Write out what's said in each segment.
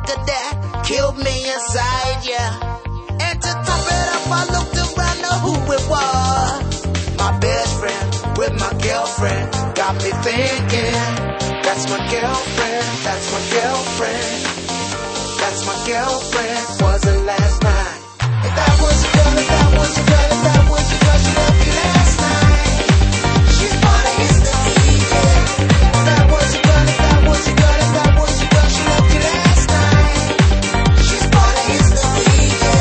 of that killed me inside, yeah. And to top it up, I looked around to who it was. My best friend with my girlfriend got me thinking. That's my girlfriend, that's my girlfriend. That's my girlfriend, wasn't last night. If that was a girl, if that was a girl, if that was a girl, she left me last night. She's part of history, yeah. If that was a girl, if that was a girl, if that was a girl, she left me last night. She's part of history, yeah.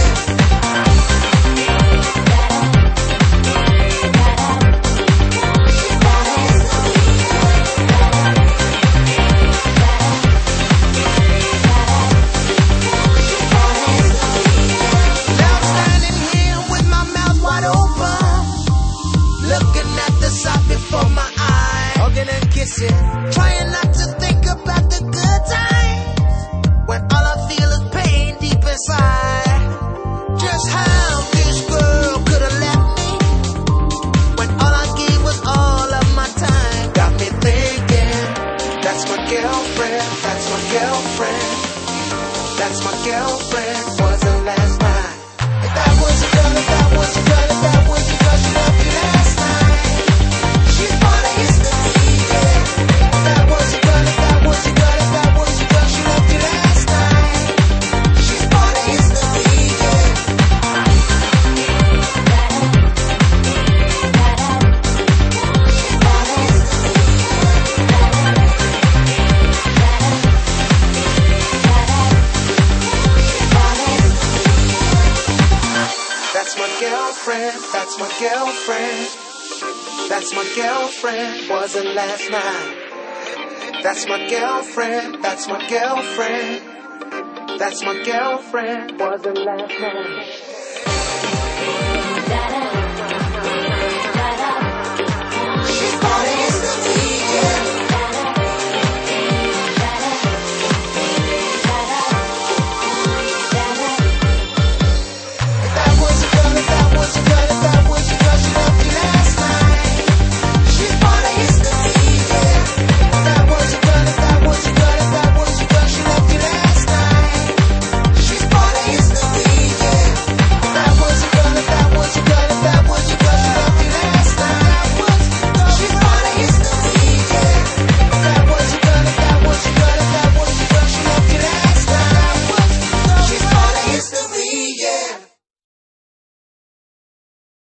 Trying not to think about the good times when all I feel is pain deep inside. Just how this girl could have left me when all I gave was all of my time. Got me thinking, that's my girlfriend, that's my girlfriend. That's my girlfriend, wasn't last night. If that was a girl, if that was a girl, if that was a girl, she left me last night. She's part of history, yeah. If that was a girl, if that was a girl, if that was a girl, she left me last night. She's part of history, yeah. That's my girlfriend, that's my girlfriend. That's my girlfriend, wasn't last night. That's my girlfriend, that's my girlfriend. That's my girlfriend, wasn't last night.